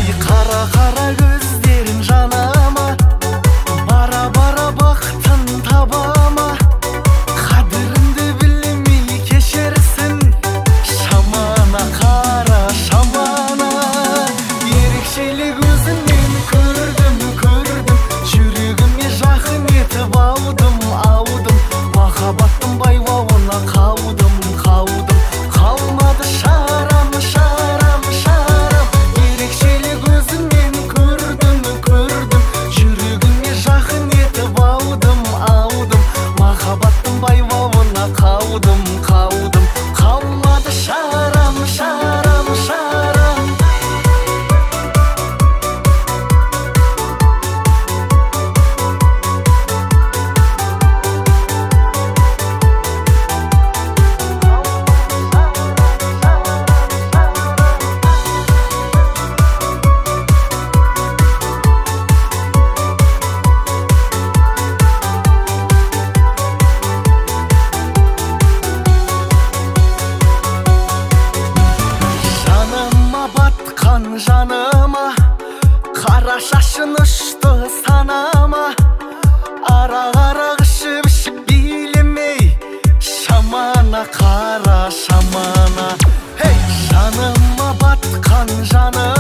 Қара қара көздерің жанама, бара бара бақытын табама. Қадіріңді білмей кешерсің, шамана қара шамана. Ерекшелік өзіңнен көрдім, жүрегіме жақын етіп аудым. Махаббаттың байлауына қалдым. Қалмады шарам. Ерекшелік өзіңнен көрдім, жүрегіме жақын етіп аудым. Махаббаттың байлауына қалдым. Қалмады шарам. Жаныма қара шашын ұшты санама. Арақ ішіп билемей, шамана қара шамана. Жаныма батқан жаныма